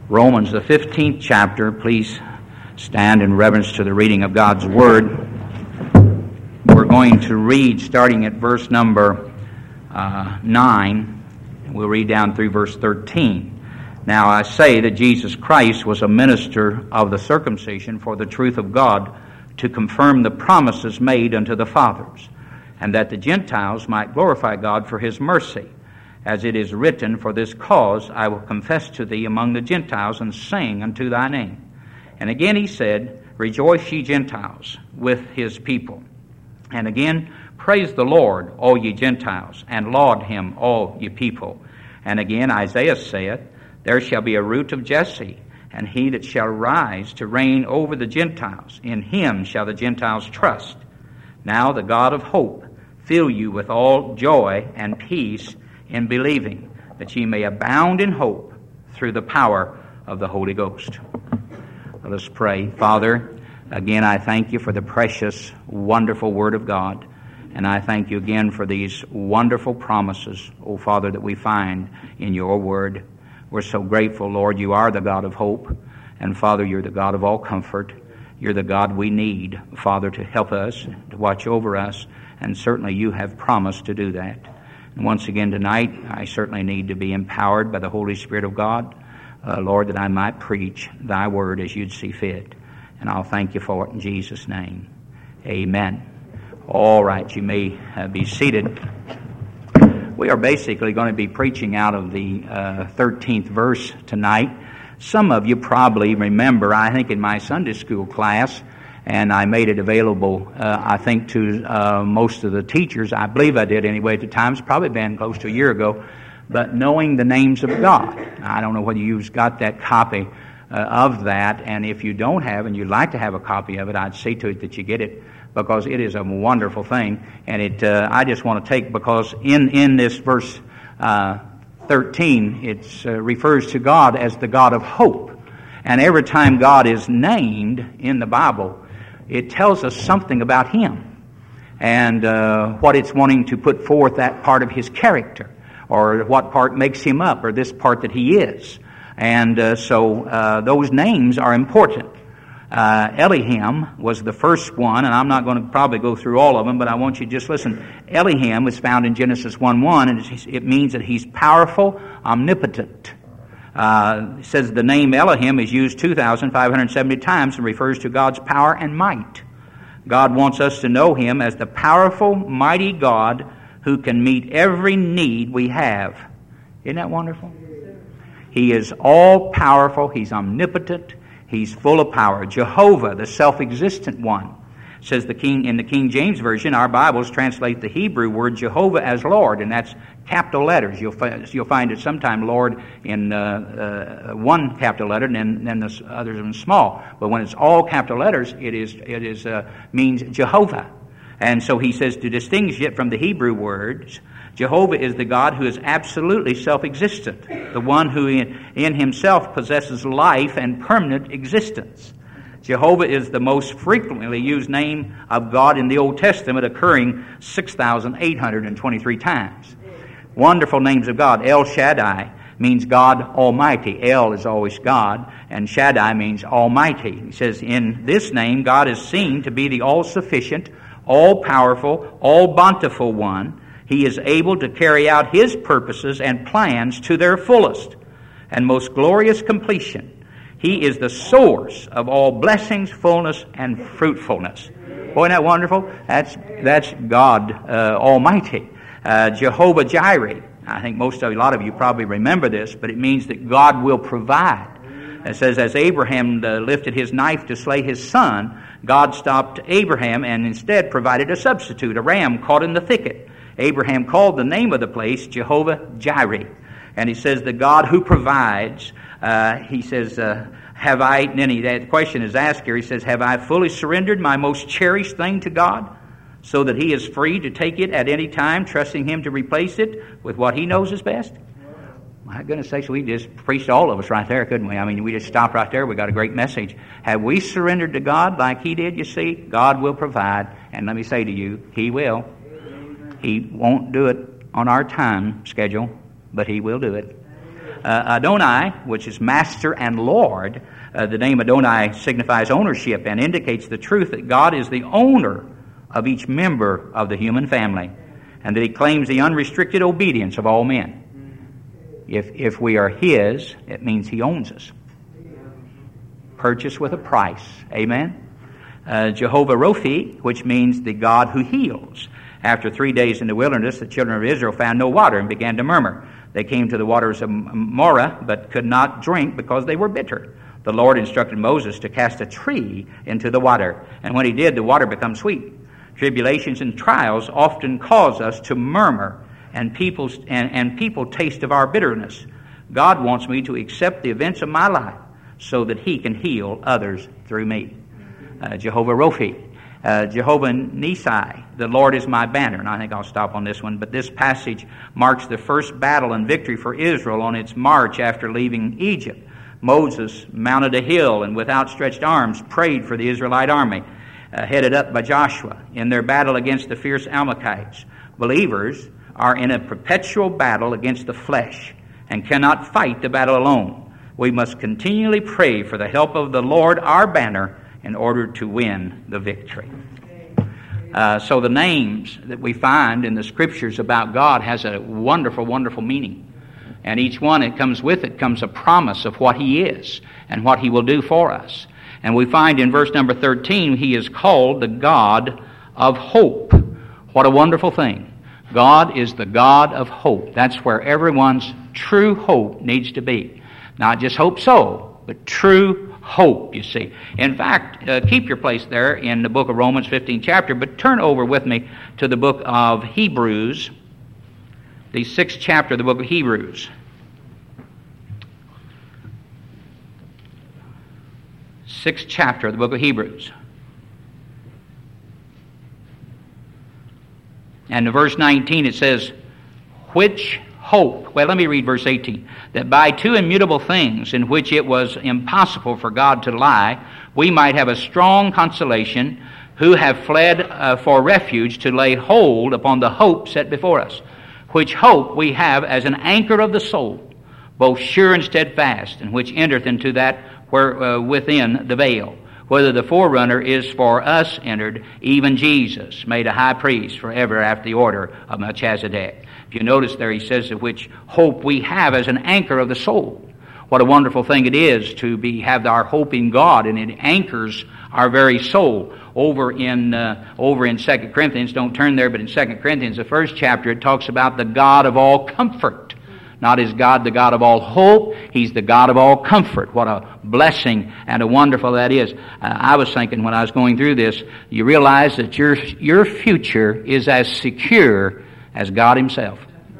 Romans, the 15th chapter. Please stand in reverence to the reading of God's Word. We're going to read starting at verse number 9. We'll read down through verse 13. Now I say that Jesus Christ was a minister of the circumcision for the truth of God, to confirm the promises made unto the fathers, and that the Gentiles might glorify God for His mercy. As it is written, for this cause I will confess to thee among the Gentiles, and sing unto thy name. And again he said, Rejoice, ye Gentiles, with His people. And again, Praise the Lord, all ye Gentiles, and laud Him, all ye people. And again Isaiah saith, There shall be a root of Jesse, and he that shall rise to reign over the Gentiles. In Him shall the Gentiles trust. Now the God of hope fill you with all joy and peace in believing, that ye may abound in hope through the power of the Holy Ghost. Let us pray. Father, again I thank you for the precious, wonderful Word of God, and I thank you again for these wonderful promises, O Father, that we find in your Word. We're so grateful, Lord. You are the God of hope, and Father, you're the God of all comfort. You're the God we need, Father, to help us, to watch over us, and certainly you have promised to do that. And once again tonight, I certainly need to be empowered by the Holy Spirit of God, Lord, that I might preach thy word as you'd see fit. And I'll thank you for it in Jesus' name. Amen. All right, you may be seated. We are basically going to be preaching out of the 13th verse tonight. Some of you probably remember, I think in my Sunday school class, and I made it available, I think, to most of the teachers. I believe I did anyway at the time. It's probably been close to a year ago. But knowing the names of God. I don't know whether you've got that copy of that. And if you don't have, and you'd like to have a copy of it, I'd see to it that you get it, because it is a wonderful thing. And I just want to take, because in this verse 13, it refers to God as the God of hope. And every time God is named in the Bible, it tells us something about Him and what it's wanting to put forth, that part of His character, or what part makes Him up, or this part that He is. And so those names are important. Elohim was the first one, and I'm not going to probably go through all of them, but I want you to just listen. Elohim is found in Genesis 1:1, and it means that He's powerful, omnipotent. It says the name Elohim is used 2,570 times and refers to God's power and might. God wants us to know Him as the powerful, mighty God who can meet every need we have. Isn't that wonderful? He is all-powerful. He's omnipotent. He's full of power. Jehovah, the self-existent one. Says in the King James Version, our Bibles translate the Hebrew word Jehovah as Lord, and that's capital letters. You'll find it sometime Lord in one capital letter, and then the others in small. But when it's all capital letters, it means Jehovah. And so he says to distinguish it from the Hebrew words, Jehovah is the God who is absolutely self-existent, the one who in himself possesses life and permanent existence. Jehovah is the most frequently used name of God in the Old Testament, occurring 6,823 times. Wonderful names of God. El Shaddai means God Almighty. El is always God, and Shaddai means Almighty. He says in this name, God is seen to be the all-sufficient, all-powerful, all-bountiful one. He is able to carry out His purposes and plans to their fullest and most glorious completion. He is the source of all blessings, fullness, and fruitfulness. Boy, isn't that wonderful? That's God Almighty. Jehovah Jireh. I think a lot of you probably remember this, but it means that God will provide. It says, as Abraham lifted his knife to slay his son, God stopped Abraham and instead provided a substitute, a ram caught in the thicket. Abraham called the name of the place Jehovah Jireh. And he says, the God who provides, he says, have I, and then the question is asked here, he says, have I fully surrendered my most cherished thing to God so that He is free to take it at any time, trusting Him to replace it with what He knows is best? My goodness sakes, we just preached all of us right there, couldn't we? I mean, we just stopped right there. We got a great message. Have we surrendered to God like He did, you see? God will provide. And let me say to you, He will. He won't do it on our time schedule, but He will do it. Adonai, which is Master and Lord, the name Adonai signifies ownership and indicates the truth that God is the owner of each member of the human family, and that He claims the unrestricted obedience of all men. If we are His, it means He owns us. Purchased with a price. Amen? Jehovah Rophi, which means the God who heals. After 3 days in the wilderness, the children of Israel found no water and began to murmur. They came to the waters of Marah, but could not drink because they were bitter. The Lord instructed Moses to cast a tree into the water, and when he did, the water became sweet. Tribulations and trials often cause us to murmur, and people taste of our bitterness. God wants me to accept the events of my life so that He can heal others through me. Jehovah Rophi. Jehovah Nissi, the Lord is my banner. And I think I'll stop on this one. But this passage marks the first battle and victory for Israel on its march after leaving Egypt. Moses mounted a hill and with outstretched arms prayed for the Israelite army, headed up by Joshua in their battle against the fierce Amalekites. Believers are in a perpetual battle against the flesh and cannot fight the battle alone. We must continually pray for the help of the Lord, our banner, in order to win the victory. So the names that we find in the Scriptures about God has a wonderful, wonderful meaning. And each one that comes with it comes a promise of what He is and what He will do for us. And we find in verse number 13, He is called the God of hope. What a wonderful thing. God is the God of hope. That's where everyone's true hope needs to be. Not just hope so, but true hope, you see. In fact, keep your place there in the book of Romans, 15th chapter, but turn over with me to the book of Hebrews, the 6th chapter of the book of Hebrews. 6th chapter of the book of Hebrews. And in verse 19 it says, which hope, well, let me read verse 18, that by two immutable things in which it was impossible for God to lie, we might have a strong consolation, who have fled for refuge to lay hold upon the hope set before us, which hope we have as an anchor of the soul, both sure and steadfast, and which entereth into that where within the veil, whether the forerunner is for us entered, even Jesus, made a high priest forever after the order of Melchizedek. If you notice there, he says that which hope we have as an anchor of the soul. What a wonderful thing it is to have our hope in God, and it anchors our very soul. Over in 2 Corinthians, don't turn there, but in 2 Corinthians, the 1st chapter, it talks about the God of all comfort. Not is God the God of all hope, He's the God of all comfort. What a blessing and a wonderful that is. I was thinking when I was going through this, you realize that your future is as secure as God Himself.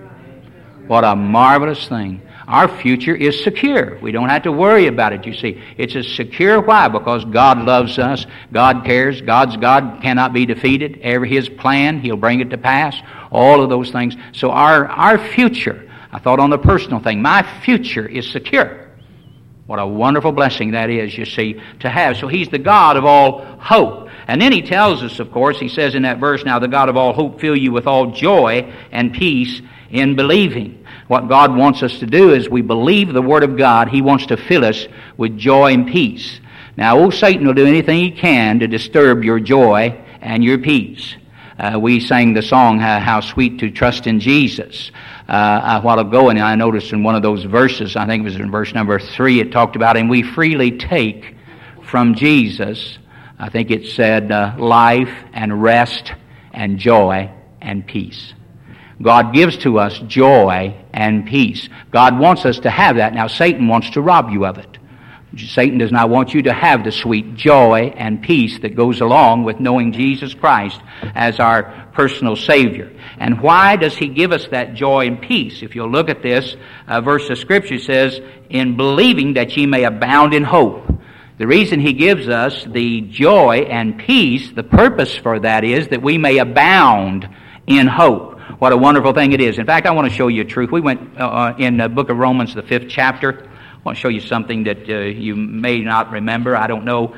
What a marvelous thing. Our future is secure. We don't have to worry about it, you see. It's as secure. Why? Because God loves us. God cares. God's God cannot be defeated. Every His plan, He'll bring it to pass. All of those things. So our future, I thought on the personal thing, my future is secure. What a wonderful blessing that is, you see, to have. So He's the God of all hope. And then He tells us, of course, He says in that verse, now the God of all hope fill you with all joy and peace in believing. What God wants us to do is we believe the Word of God. He wants to fill us with joy and peace. Now, old Satan will do anything he can to disturb your joy and your peace. We sang the song, How Sweet to Trust in Jesus, a while ago, and I noticed in one of those verses, I think it was in verse number 3, it talked about, and we freely take from Jesus, I think it said, life and rest and joy and peace. God gives to us joy and peace. God wants us to have that. Now, Satan wants to rob you of it. Satan does not want you to have the sweet joy and peace that goes along with knowing Jesus Christ as our personal Savior. And why does He give us that joy and peace? If you'll look at this verse of Scripture, it says, in believing that ye may abound in hope. The reason He gives us the joy and peace, the purpose for that is that we may abound in hope. What a wonderful thing it is. In fact, I want to show you a truth. We went in the book of Romans, the 5th chapter. I want to show you something that you may not remember. I don't know.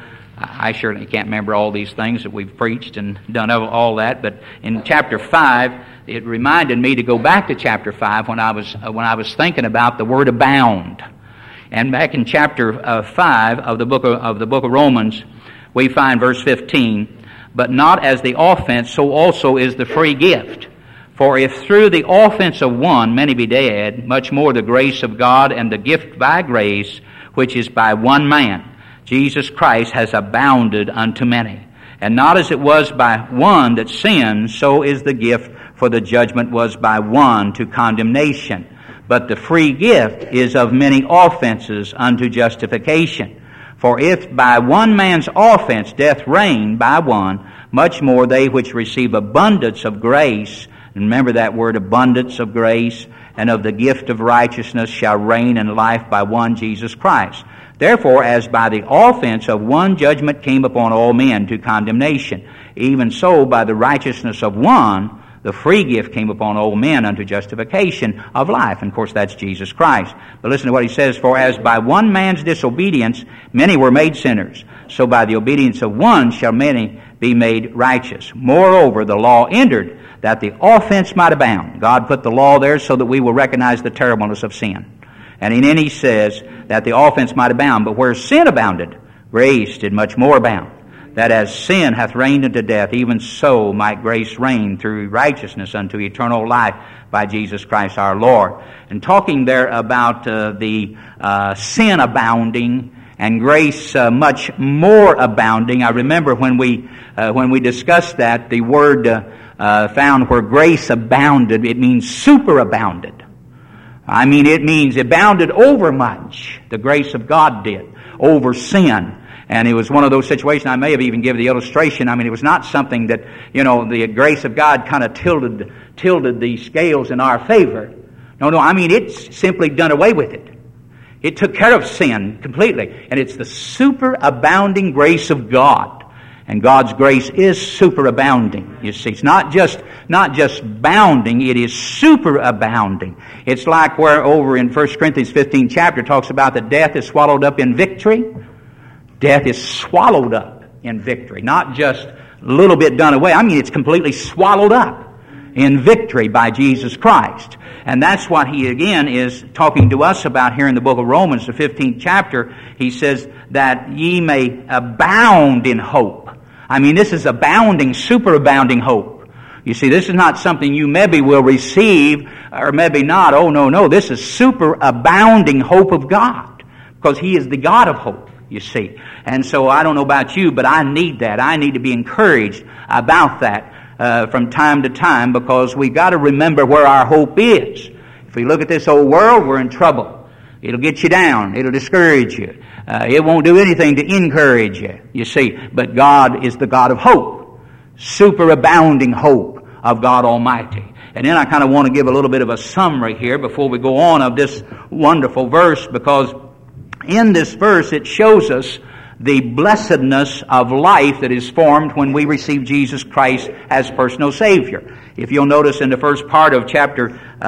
I certainly can't remember all these things that we've preached and done all that, but in chapter 5, it reminded me to go back to chapter 5 when I was thinking about the word abound. And back in chapter 5 of the book of Romans, we find verse 15, but not as the offense, so also is the free gift. For if through the offense of one many be dead, much more the grace of God and the gift by grace, which is by one man, Jesus Christ, has abounded unto many. And not as it was by one that sinned, so is the gift, for the judgment was by one to condemnation. But the free gift is of many offenses unto justification. For if by one man's offense death reigned by one, much more they which receive abundance of grace, and remember that word, abundance of grace, and of the gift of righteousness shall reign in life by one Jesus Christ. Therefore, as by the offense of one judgment came upon all men to condemnation, even so by the righteousness of one the free gift came upon all men unto justification of life. And of course that's Jesus Christ. But listen to what he says, for as by one man's disobedience many were made sinners, so by the obedience of one shall many be made righteous. Moreover, the law entered that the offense might abound. God put the law there so that we will recognize the terribleness of sin. And then he says that the offense might abound. But where sin abounded, grace did much more abound. That as sin hath reigned unto death, even so might grace reign through righteousness unto eternal life by Jesus Christ our Lord. And talking there about the sin abounding and grace much more abounding, I remember when we discussed that, the word found where grace abounded, it means superabounded. I mean, it means abounded over much. The grace of God did over sin. And it was one of those situations, I may have even given the illustration. I mean, it was not something that, the grace of God kind of tilted the scales in our favor. No, I mean, it's simply done away with it. It took care of sin completely. And it's the superabounding grace of God. And God's grace is superabounding, you see. It's not just bounding, it is superabounding. It's like where over in 1 Corinthians 15 chapter talks about that death is swallowed up in victory. Death is swallowed up in victory, not just a little bit done away. I mean, it's completely swallowed up in victory by Jesus Christ. And that's what he again is talking to us about here in the book of Romans, the 15th chapter. He says that ye may abound in hope. I mean, this is abounding, superabounding hope. You see, this is not something you maybe will receive or maybe not. Oh, no. This is superabounding hope of God, because he is the God of hope, you see. And so I don't know about you, but I need that. I need to be encouraged about that from time to time, because we've got to remember where our hope is. If we look at this old world, we're in trouble. It'll get you down. It'll discourage you. It won't do anything to encourage you, you see. But God is the God of hope. Superabounding hope of God Almighty. And then I kind of want to give a little bit of a summary here before we go on of this wonderful verse, because in this verse it shows us the blessedness of life that is formed when we receive Jesus Christ as personal Savior. If you'll notice in the first part of chapter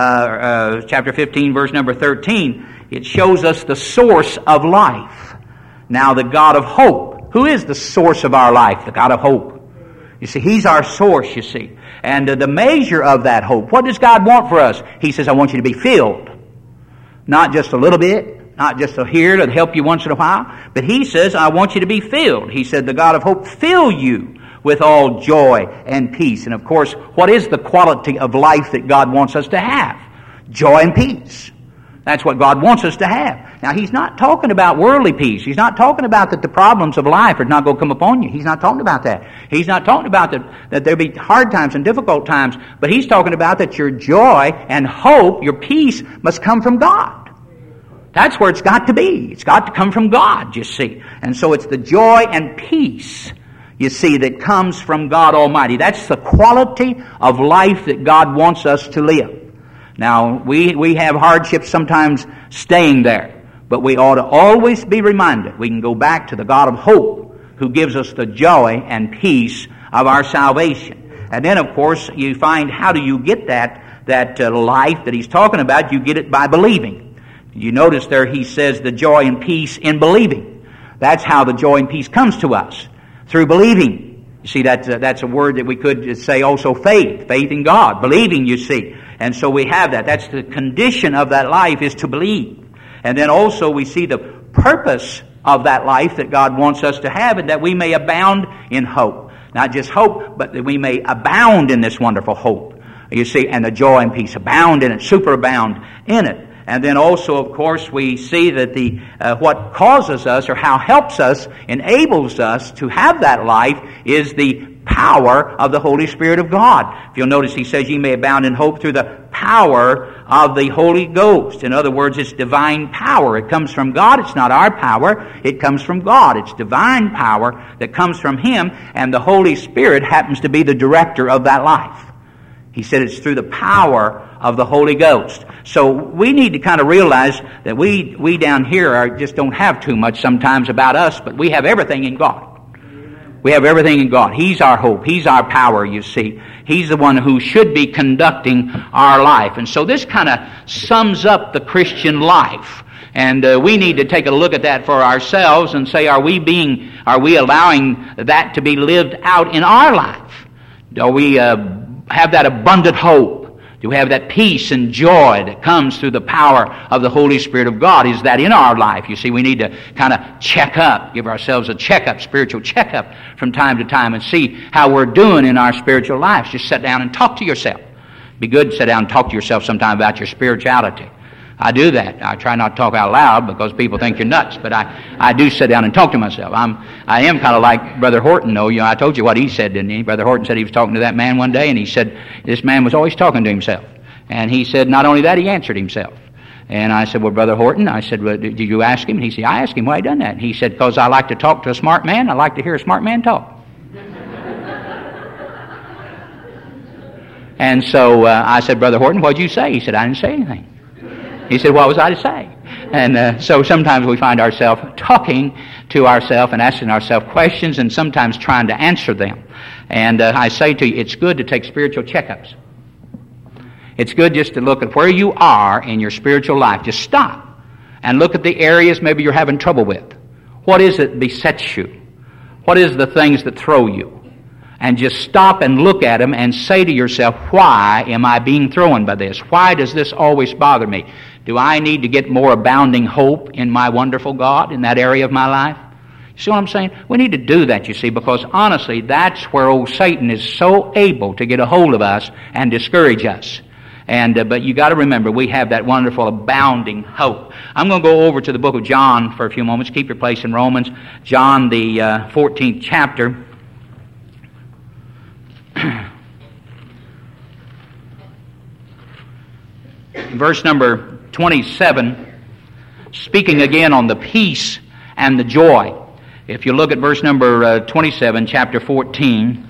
15, verse number 13, it shows us the source of life. Now, the God of hope. Who is the source of our life? The God of hope. You see, he's our source, you see. And the measure of that hope. What does God want for us? He says, I want you to be filled. Not just a little bit. Not just here to help you once in a while. But he says, I want you to be filled. He said, the God of hope fill you with all joy and peace. And of course, what is the quality of life that God wants us to have? Joy and peace. That's what God wants us to have. Now, he's not talking about worldly peace. He's not talking about that the problems of life are not going to come upon you. He's not talking about that. He's not talking about that there'll be hard times and difficult times. But he's talking about that your joy and hope, your peace, must come from God. That's where it's got to be. It's got to come from God, you see. And so it's the joy and peace, you see, that comes from God Almighty. That's the quality of life that God wants us to live. Now, we have hardships sometimes staying there, but we ought to always be reminded we can go back to the God of hope who gives us the joy and peace of our salvation. And then, of course, you find how do you get that life that he's talking about? You get it by believing. You notice there he says the joy and peace in believing. That's how the joy and peace comes to us, through believing. You see, that's a word that we could say also faith in God, believing, you see. And so we have that. That's the condition of that life, is to believe. And then also we see the purpose of that life that God wants us to have, and that we may abound in hope. Not just hope, but that we may abound in this wonderful hope. You see, and the joy and peace abound in it, superabound in it. And then also, of course, we see that what causes us, or how helps us, enables us to have that life, is the power of the Holy Spirit of God. If you'll notice, he says, ye may abound in hope through the power of the Holy Ghost. In other words, it's divine power. It comes from God. It's not our power. It comes from God. It's divine power that comes from Him, and the Holy Spirit happens to be the director of that life. He said it's through the power of the Holy Ghost. So we need to kind of realize that we down here just don't have too much sometimes about us, but we have everything in God. We have everything in God. He's our hope. He's our power, you see. He's the one who should be conducting our life. And so this kind of sums up the Christian life. And we need to take a look at that for ourselves and say, are we allowing that to be lived out in our life? Do we have that abundant hope? Do we have that peace and joy that comes through the power of the Holy Spirit of God? Is that in our life? You see, we need to kind of check up, give ourselves a checkup, spiritual checkup from time to time, and see how we're doing in our spiritual lives. Just sit down and talk to yourself. It'd be good to sit down and talk to yourself sometime about your spirituality. I do that. I try not to talk out loud because people think you're nuts, but I do sit down and talk to myself. I am kind of like Brother Horton, though. You know, I told you what he said, didn't he? Brother Horton said he was talking to that man one day, and he said this man was always talking to himself. And he said not only that, he answered himself. And I said, well, Brother Horton, I said, well, did you ask him? And he said, I asked him why he done that. And he said, because I like to talk to a smart man. I like to hear a smart man talk. And so I said, Brother Horton, what did you say? He said, I didn't say anything. He said, what was I to say? And so sometimes we find ourselves talking to ourselves and asking ourselves questions, and sometimes trying to answer them. And I say to you, it's good to take spiritual checkups. It's good just to look at where you are in your spiritual life. Just stop and look at the areas maybe you're having trouble with. What is it that besets you? What is the things that throw you? And just stop and look at them and say to yourself, why am I being thrown by this? Why does this always bother me? Do I need to get more abounding hope in my wonderful God in that area of my life? You see what I'm saying? We need to do that, you see, because honestly, that's where old Satan is so able to get a hold of us and discourage us. And but you got to remember, we have that wonderful abounding hope. I'm going to go over to the book of John for a few moments. Keep your place in Romans. John, the 14th chapter. Verse number 27, speaking again on the peace and the joy. If you look at verse number 27, chapter 14,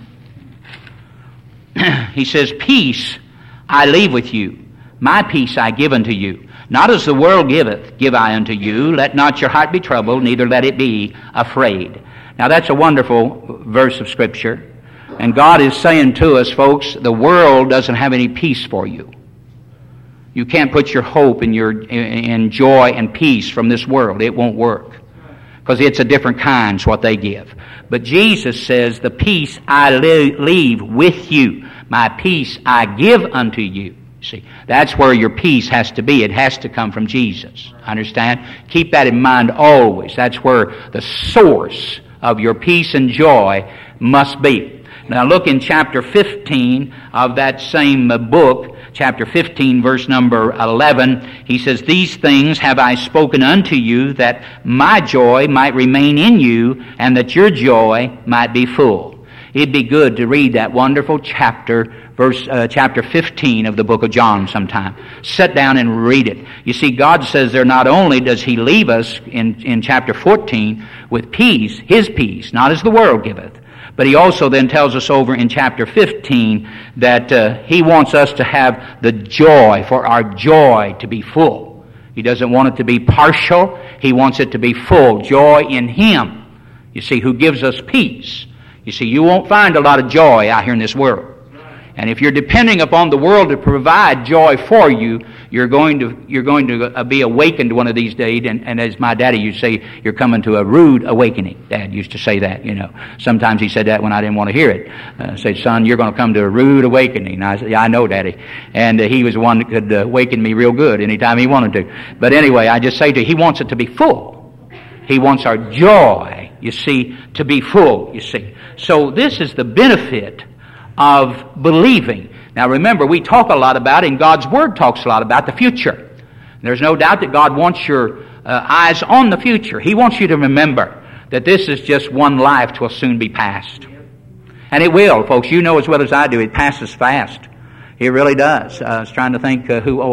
he says, peace I leave with you, my peace I give unto you. Not as the world giveth, give I unto you. Let not your heart be troubled, neither let it be afraid. Now that's a wonderful verse of Scripture. And God is saying to us, folks, the world doesn't have any peace for you. You can't put your hope in joy and peace from this world. It won't work. Because it's a different kind, what they give. But Jesus says, the peace I leave with you. My peace I give unto you. See, that's where your peace has to be. It has to come from Jesus. Understand? Keep that in mind always. That's where the source of your peace and joy must be. Now look in chapter 15 of that same book. Chapter 15, verse number 11, he says, these things have I spoken unto you, that my joy might remain in you, and that your joy might be full. It'd be good to read that wonderful chapter 15 of the book of John sometime. Sit down and read it. You see, God says there not only does He leave us in chapter 14 with peace, His peace, not as the world giveth, but He also then tells us over in chapter 15 that He wants us to have the joy, for our joy to be full. He doesn't want it to be partial. He wants it to be full. Joy in Him, you see, who gives us peace. You see, you won't find a lot of joy out here in this world. And if you're depending upon the world to provide joy for you, you're going to be awakened one of these days. And as my daddy used to say, you're coming to a rude awakening. Dad used to say that, Sometimes he said that when I didn't want to hear it. Said, son, you're going to come to a rude awakening. And I said, yeah, I know, Daddy. And he was one that could awaken me real good anytime he wanted to. But anyway, I just say to you, he wants it to be full. He wants our joy, you see, to be full, you see. So this is the benefit of believing. Now remember, we talk a lot about, and God's Word talks a lot about the future. There's no doubt that God wants your eyes on the future. He wants you to remember that this is just one life that will soon be past. And it will, folks. You know as well as I do, it passes fast. It really does. I was trying to think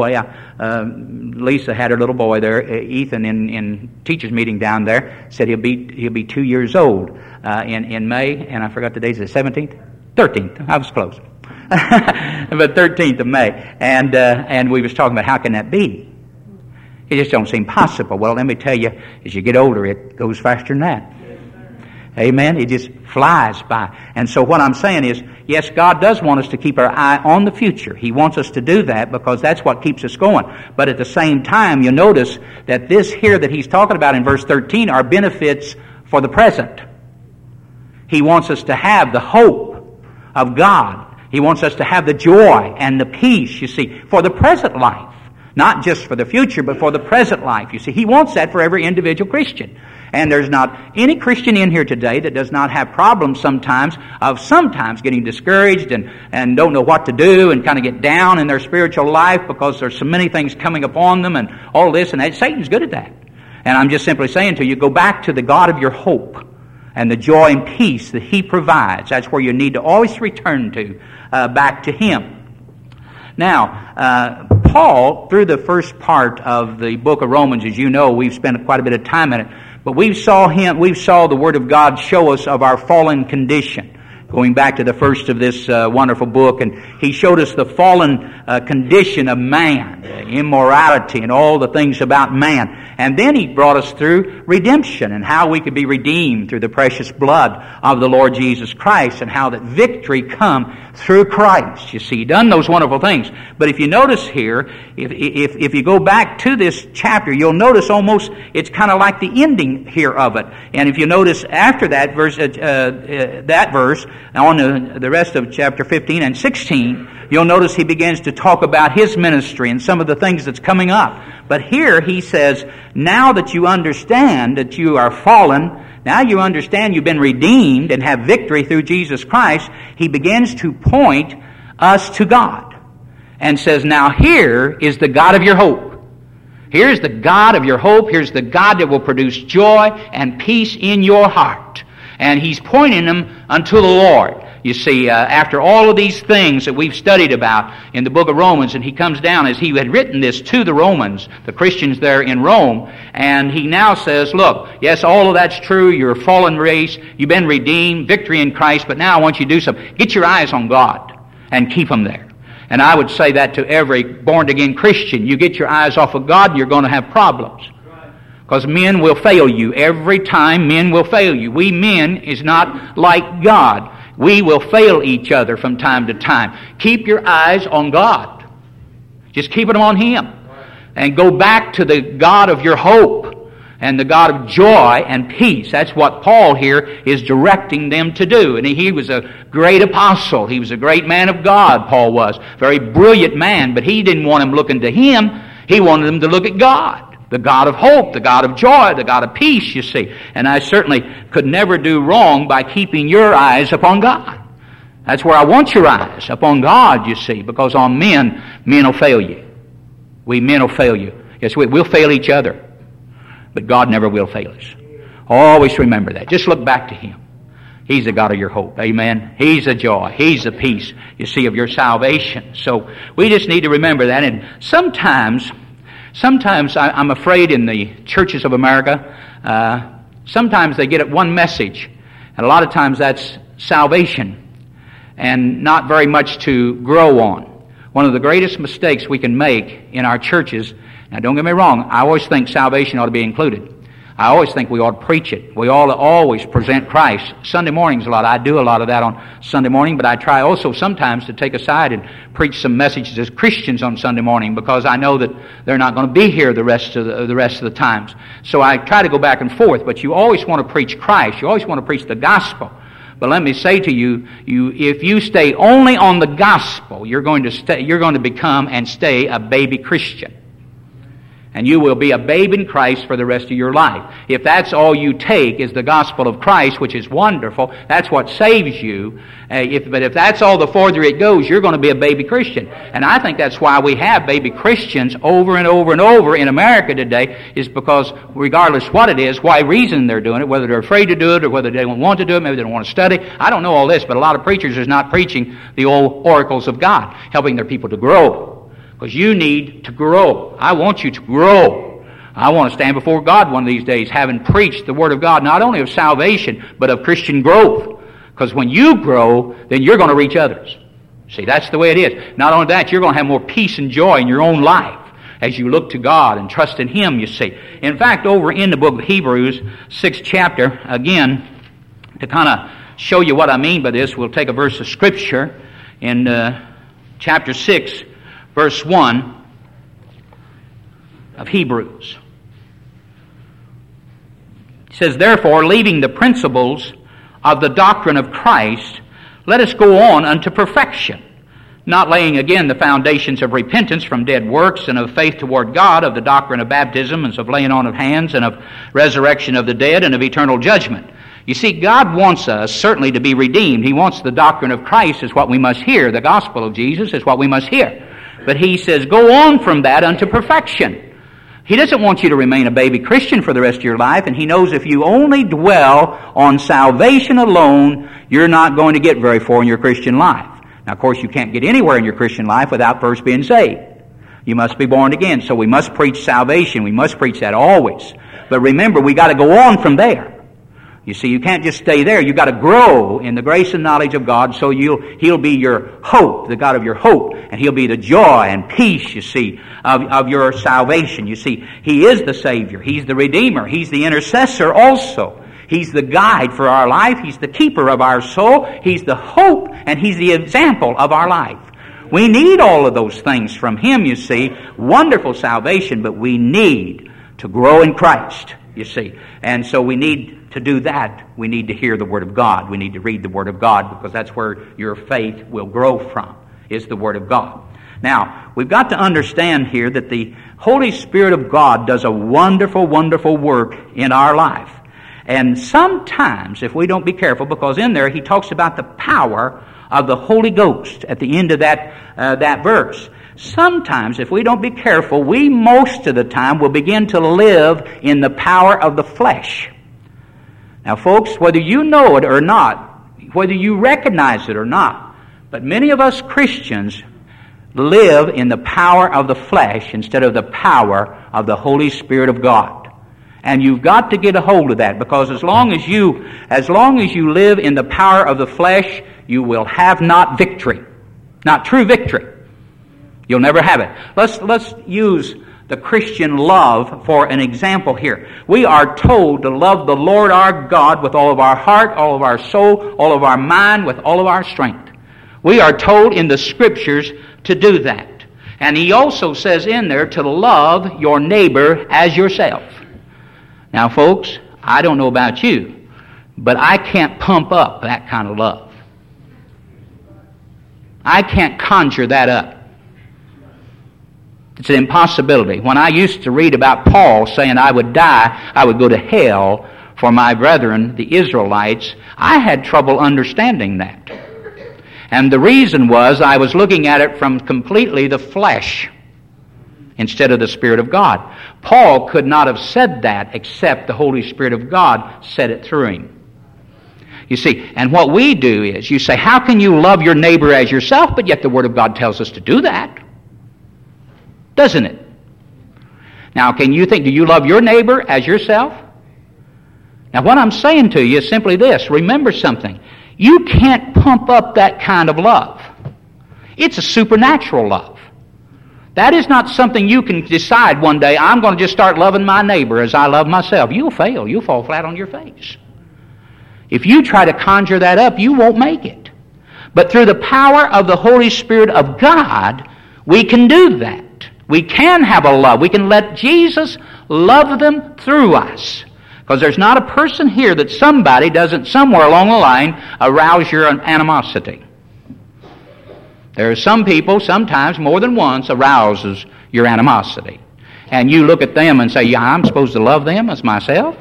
Lisa had her little boy there, Ethan, in teachers' meeting down there. Said he'll be 2 years old in May, and I forgot the date. Is it 17th? 13th. I was close. But 13th of May. And we was talking about how can that be? It just don't seem possible. Well, let me tell you, as you get older, it goes faster than that. Amen? It just flies by. And so what I'm saying is, yes, God does want us to keep our eye on the future. He wants us to do that because that's what keeps us going. But at the same time, you notice that this here that he's talking about in verse 13 are benefits for the present. He wants us to have the hope of God. He wants us to have the joy and the peace, you see, for the present life. Not just for the future, but for the present life. You see, He wants that for every individual Christian. And there's not any Christian in here today that does not have problems sometimes getting discouraged and don't know what to do and kind of get down in their spiritual life because there's so many things coming upon them and all this and that. Satan's good at that. And I'm just simply saying to you, go back to the God of your hope and the joy and peace that He provides. That's where you need to always return to, back to Him. Now, Paul, through the first part of the book of Romans, as you know, we've spent quite a bit of time in it, but we saw the Word of God show us of our fallen condition. Going back to the first of this wonderful book, and he showed us the fallen condition of man, immorality, and all the things about man. And then he brought us through redemption and how we could be redeemed through the precious blood of the Lord Jesus Christ, and how that victory come through Christ. You see, he done those wonderful things. But if you notice here, if you go back to this chapter, you'll notice almost it's kind of like the ending here of it. And if you notice after that verse, on the rest of chapter 15 and 16, you'll notice he begins to talk about his ministry and some of the things that's coming up. But here he says, now that you understand that you are fallen, now you understand you've been redeemed and have victory through Jesus Christ, he begins to point us to God and says, now here is the God of your hope. Here's the God of your hope. Here's the God that will produce joy and peace in your heart. And he's pointing them unto the Lord. You see, after all of these things that we've studied about in the book of Romans, and he comes down as he had written this to the Romans, the Christians there in Rome, and he now says, look, yes, all of that's true, you're a fallen race, you've been redeemed, victory in Christ, but now I want you to do something. Get your eyes on God and keep them there. And I would say that to every born-again Christian. You get your eyes off of God, you're going to have problems. Because men will fail you. Every time men will fail you. We men is not like God. We will fail each other from time to time. Keep your eyes on God. Just keep them on Him. And go back to the God of your hope and the God of joy and peace. That's what Paul here is directing them to do. And he was a great apostle. He was a great man of God, Paul was. Very brilliant man, but he didn't want them looking to him. He wanted them to look at God. The God of hope, the God of joy, the God of peace, you see. And I certainly could never do wrong by keeping your eyes upon God. That's where I want your eyes, upon God, you see, because on men will fail you. We men will fail you. Yes, we'll fail each other. But God never will fail us. Always remember that. Just look back to Him. He's the God of your hope. Amen. He's the joy. He's the peace, you see, of your salvation. So we just need to remember that. And sometimes I'm afraid in the churches of America, sometimes they get one message, and a lot of times that's salvation, and not very much to grow on. One of the greatest mistakes we can make in our churches, now don't get me wrong, I always think salvation ought to be included. I always think we ought to preach it. We ought to always present Christ. Sunday mornings a lot. I do a lot of that on Sunday morning, but I try also sometimes to take aside and preach some messages as Christians on Sunday morning, because I know that they're not going to be here the rest of the times. So I try to go back and forth, but you always want to preach Christ. You always want to preach the gospel. But let me say to you, if you stay only on the gospel, you're going to become and stay a baby Christian. And you will be a babe in Christ for the rest of your life. If that's all you take is the gospel of Christ, which is wonderful, that's what saves you. But if that's all the farther it goes, you're going to be a baby Christian. And I think that's why we have baby Christians over and over and over in America today, is because regardless what it is, why reason they're doing it, whether they're afraid to do it or whether they don't want to do it, maybe they don't want to study. I don't know all this, but a lot of preachers is not preaching the old oracles of God, helping their people to grow. Because you need to grow. I want you to grow. I want to stand before God one of these days having preached the Word of God, not only of salvation, but of Christian growth. Because when you grow, then you're going to reach others. See, that's the way it is. Not only that, you're going to have more peace and joy in your own life as you look to God and trust in Him, you see. In fact, over in the book of Hebrews, 6th chapter, again, to kind of show you what I mean by this, we'll take a verse of Scripture in chapter 6, verse 1 of Hebrews. It says, "Therefore, leaving the principles of the doctrine of Christ, let us go on unto perfection, not laying again the foundations of repentance from dead works and of faith toward God, of the doctrine of baptism and of laying on of hands and of resurrection of the dead and of eternal judgment." You see, God wants us certainly to be redeemed. He wants the doctrine of Christ is what we must hear. The gospel of Jesus is what we must hear. But He says, go on from that unto perfection. He doesn't want you to remain a baby Christian for the rest of your life, and He knows if you only dwell on salvation alone, you're not going to get very far in your Christian life. Now, of course, you can't get anywhere in your Christian life without first being saved. You must be born again, so we must preach salvation. We must preach that always. But remember, we got to go on from there. You see, you can't just stay there. You've got to grow in the grace and knowledge of God, so He'll be your hope, the God of your hope, and He'll be the joy and peace, you see, of your salvation. You see, He is the Savior. He's the Redeemer. He's the intercessor also. He's the guide for our life. He's the keeper of our soul. He's the hope, and He's the example of our life. We need all of those things from Him, you see. Wonderful salvation, but we need to grow in Christ, you see. And so we need to do that, we need to hear the Word of God. We need to read the Word of God, because that's where your faith will grow from, is the Word of God. Now, we've got to understand here that the Holy Spirit of God does a wonderful, wonderful work in our life. And sometimes, if we don't be careful, because in there He talks about the power of the Holy Ghost at the end of that verse. Sometimes, if we don't be careful, we most of the time will begin to live in the power of the flesh. Now, folks, whether you know it or not, whether you recognize it or not, but many of us Christians live in the power of the flesh instead of the power of the Holy Spirit of God. And you've got to get a hold of that, because as long as you live in the power of the flesh, you will have not victory, not true victory. You'll never have it. Let's use the Christian love for an example here. We are told to love the Lord our God with all of our heart, all of our soul, all of our mind, with all of our strength. We are told in the Scriptures to do that. And He also says in there to love your neighbor as yourself. Now, folks, I don't know about you, but I can't pump up that kind of love. I can't conjure that up. It's an impossibility. When I used to read about Paul saying I would die, I would go to hell for my brethren, the Israelites, I had trouble understanding that. And the reason was I was looking at it from completely the flesh instead of the Spirit of God. Paul could not have said that except the Holy Spirit of God said it through him. You see, and what we do is, you say, how can you love your neighbor as yourself? But yet the Word of God tells us to do that. Doesn't it? Now, can you think, do you love your neighbor as yourself? Now, what I'm saying to you is simply this. Remember something. You can't pump up that kind of love. It's a supernatural love. That is not something you can decide one day, I'm going to just start loving my neighbor as I love myself. You'll fail. You'll fall flat on your face. If you try to conjure that up, you won't make it. But through the power of the Holy Spirit of God, we can do that. We can have a love. We can let Jesus love them through us. Because there's not a person here that somebody doesn't somewhere along the line arouse your animosity. There are some people, sometimes more than once, arouses your animosity. And you look at them and say, yeah, I'm supposed to love them as myself?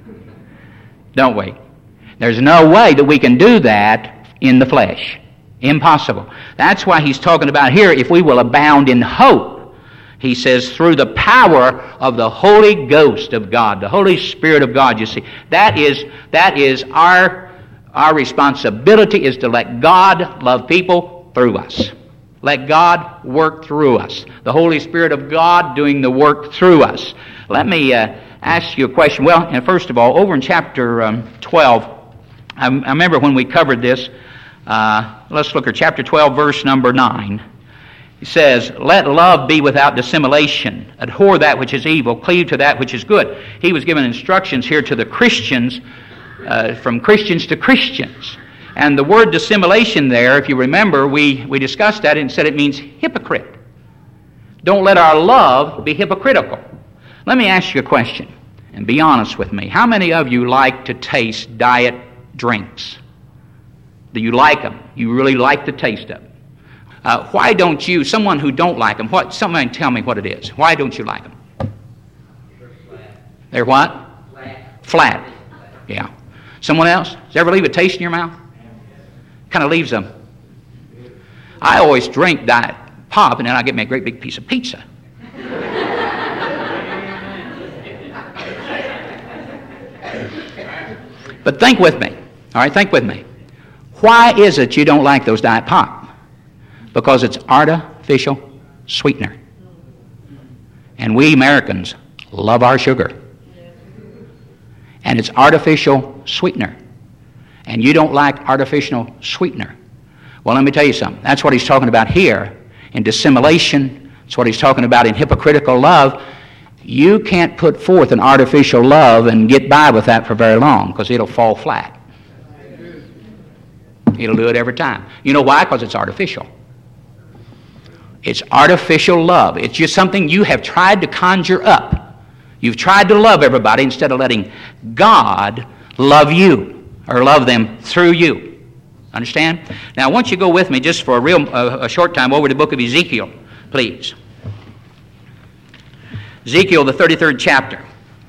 Don't we? There's no way that we can do that in the flesh. Impossible. That's why he's talking about here, if we will abound in hope, he says, through the power of the Holy Ghost of God, the Holy Spirit of God, you see. That is our responsibility, is to let God love people through us. Let God work through us. The Holy Spirit of God doing the work through us. Let me ask you a question. Well, first of all, over in chapter 12, I remember when we covered this. Let's look at chapter 12, verse number 9. He says, let love be without dissimulation. Abhor that which is evil. Cleave to that which is good. He was given instructions here to the Christians, from Christians to Christians. And the word dissimulation there, if you remember, we discussed that and said it means hypocrite. Don't let our love be hypocritical. Let me ask you a question, and be honest with me. How many of you like to taste diet drinks? Do you like them? You really like the taste of them? Why don't you, someone who don't like them, somebody tell me what it is. Why don't you like them? They're flat. They're what? Flat. Flat. Yeah. Someone else? Does it ever leave a taste in your mouth? Kind of leaves them. I always drink Diet Pop, and then I get me a great big piece of pizza. But think with me. All right, think with me. Why is it you don't like those Diet Pop? Because it's artificial sweetener. And we Americans love our sugar. And it's artificial sweetener. And you don't like artificial sweetener. Well, let me tell you something. That's what he's talking about here in dissimulation. That's what he's talking about in hypocritical love. You can't put forth an artificial love and get by with that for very long, because it'll fall flat. It'll do it every time. You know why? Because it's artificial. It's artificial love. It's just something you have tried to conjure up. You've tried to love everybody instead of letting God love you, or love them through you. Understand? Now, I want you to go with me just for a short time over to the book of Ezekiel, please. Ezekiel, the 33rd chapter.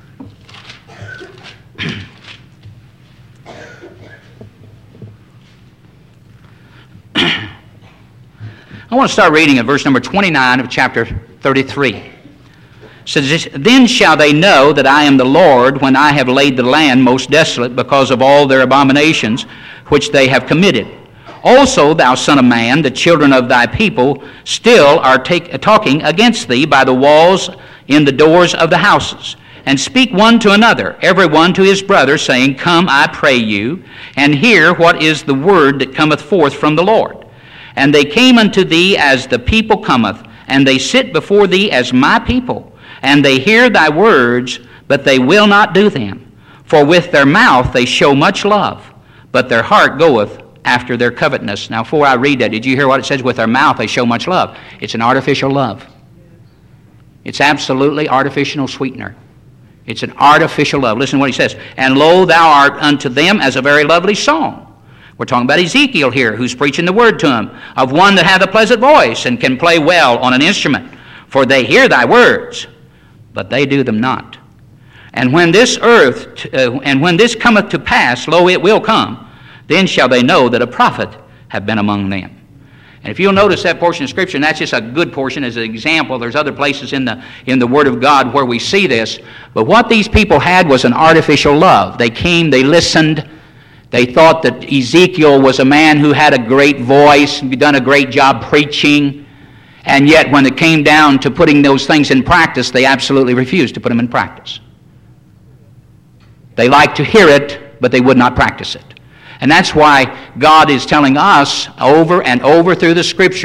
I want to start reading at verse number 29 of chapter 33. It says, then shall they know that I am the Lord when I have laid the land most desolate because of all their abominations which they have committed. Also, thou son of man, the children of thy people still are talking against thee by the walls in the doors of the houses, and speak one to another, every one to his brother, saying, come, I pray you, and hear what is the word that cometh forth from the Lord. And they came unto thee as the people cometh, and they sit before thee as my people, and they hear thy words, but they will not do them. For with their mouth they show much love, but their heart goeth after their covetousness. Now, before I read that, did you hear what it says? With their mouth they show much love. It's an artificial love. It's absolutely artificial sweetener. It's an artificial love. Listen to what he says. And lo, thou art unto them as a very lovely song. We're talking about Ezekiel here, who's preaching the word to him, of one that hath a pleasant voice and can play well on an instrument. For they hear thy words, but they do them not. And when this cometh to pass, lo, it will come, then shall they know that a prophet have been among them. And if you'll notice that portion of Scripture, and that's just a good portion as an example. There's other places in the Word of God where we see this. But what these people had was an artificial love. They came, they listened. They thought that Ezekiel was a man who had a great voice, done a great job preaching. And yet when it came down to putting those things in practice, they absolutely refused to put them in practice. They liked to hear it, but they would not practice it. And that's why God is telling us over and over through the Scripture,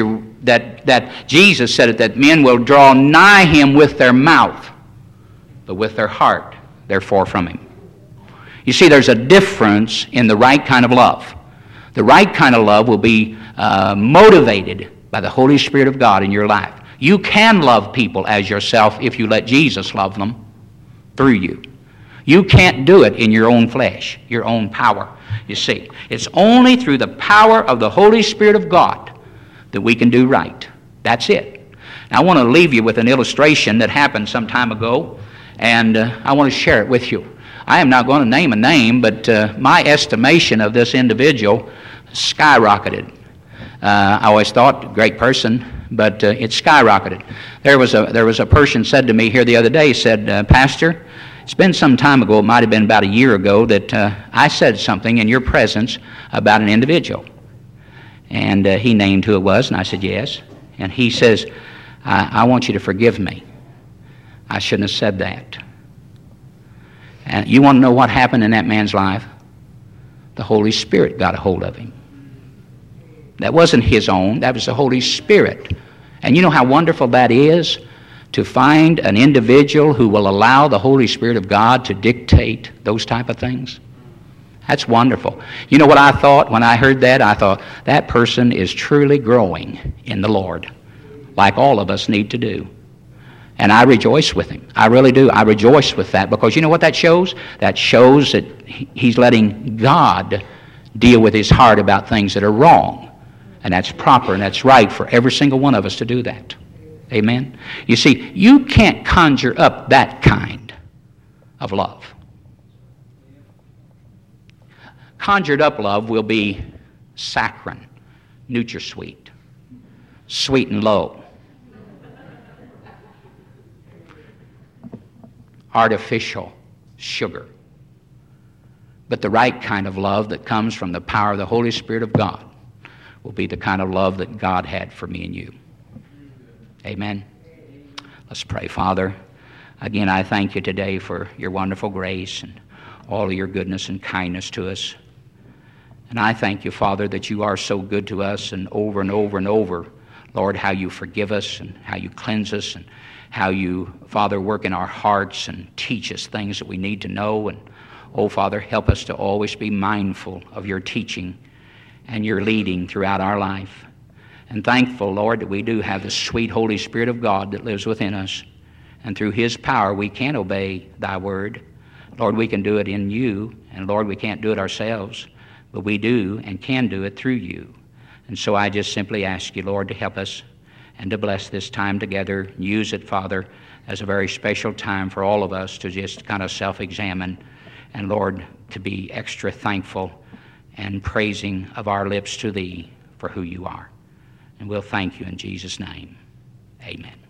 that Jesus said it, that men will draw nigh him with their mouth, but with their heart they're far from him. You see, there's a difference in the right kind of love. The right kind of love will be motivated by the Holy Spirit of God in your life. You can love people as yourself if you let Jesus love them through you. You can't do it in your own flesh, your own power. You see, it's only through the power of the Holy Spirit of God that we can do right. That's it. Now, I want to leave you with an illustration that happened some time ago, and I want to share it with you. I am not going to name a name, but my estimation of this individual skyrocketed. I always thought, great person, but it skyrocketed. There was a person said to me here the other day, said, Pastor, it's been some time ago, it might have been about a year ago, that I said something in your presence about an individual. And he named who it was, and I said, yes. And he says, I want you to forgive me. I shouldn't have said that. And you want to know what happened in that man's life? The Holy Spirit got a hold of him. That wasn't his own, that was the Holy Spirit. And you know how wonderful that is? To find an individual who will allow the Holy Spirit of God to dictate those type of things. That's wonderful. You know what I thought when I heard that? I thought, that person is truly growing in the Lord, like all of us need to do. And I rejoice with him. I really do. I rejoice with that, because you know what that shows? That shows that he's letting God deal with his heart about things that are wrong. And that's proper and that's right for every single one of us to do that. Amen? You see, you can't conjure up that kind of love. Conjured up love will be saccharine, NutraSweet, sweet and low, artificial sugar. But the right kind of love that comes from the power of the Holy Spirit of God will be the kind of love that God had for me and you. Amen. Let's pray. Father, again, I thank you today for your wonderful grace and all of your goodness and kindness to us. And I thank you, Father, that you are so good to us, and over and over and over, Lord, how you forgive us and how you cleanse us and how you, Father, work in our hearts and teach us things that we need to know. And, oh, Father, help us to always be mindful of your teaching and your leading throughout our life. And thankful, Lord, that we do have the sweet Holy Spirit of God that lives within us. And through his power, we can obey thy word. Lord, we can do it in you. And, Lord, we can't do it ourselves. But we do and can do it through you. And so I just simply ask you, Lord, to help us and to bless this time together. Use it, Father, as a very special time for all of us to just kind of self-examine. And, Lord, to be extra thankful and praising of our lips to thee for who you are. And we'll thank you in Jesus' name. Amen.